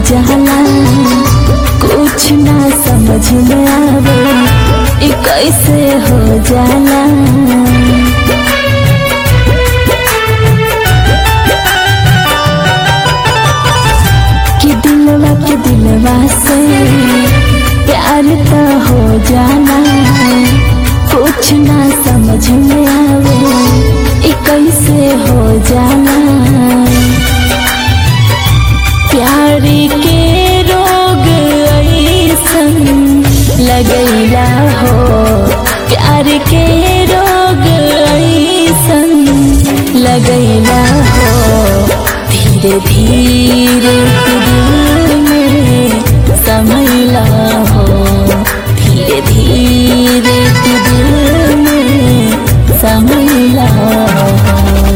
जाला, कुछ ना समझ में आवे ई कैसे हो जाला। कि दिलवा के दिलवा से प्यार तो हो जाला, कुछ ना समझ में आवे ई कैसे हो जाला। प्यार के रोग ऐसन लगैला हो, प्यार के रोग ऐसन लगैला हो। धीरे धीरे दिल में समैला हो, धीरे धीरे दिल में समैला हो।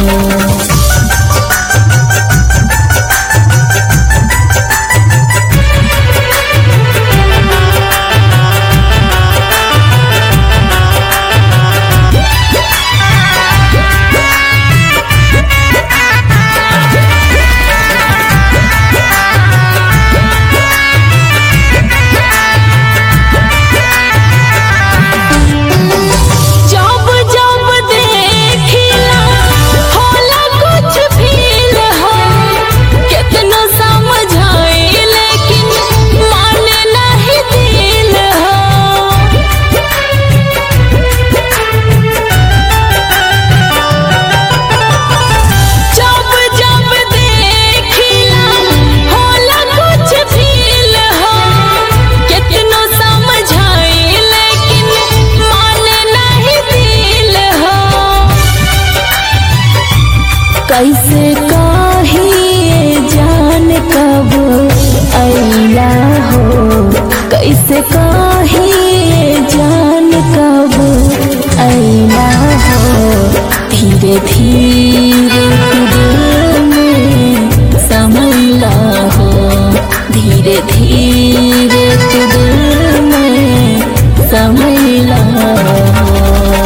कैसे कहिए जान कब अइला हो, कैसे कहिए जान कब अइला हो। धीरे धीरे दिल में समैला हो, धीरे धीरे दिल में समैला हो।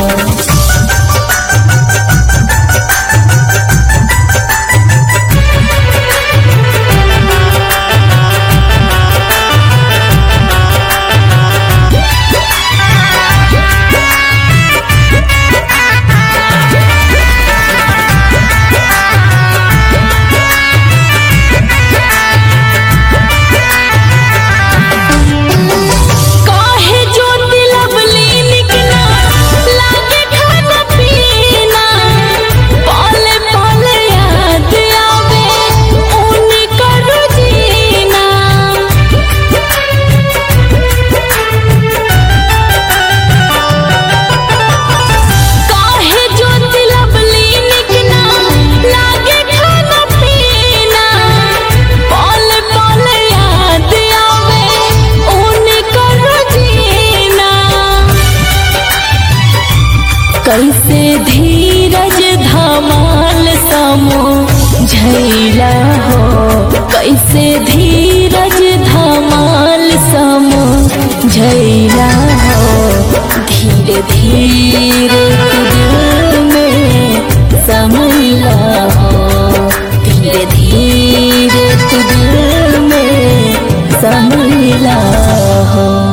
कैसे धीरज धमाल समझैला हो, कैसे धीरज धमाल समझैला हो। धीरे धीरे दिल में समैला हो, धीरे धीरे दिल में समैला हो।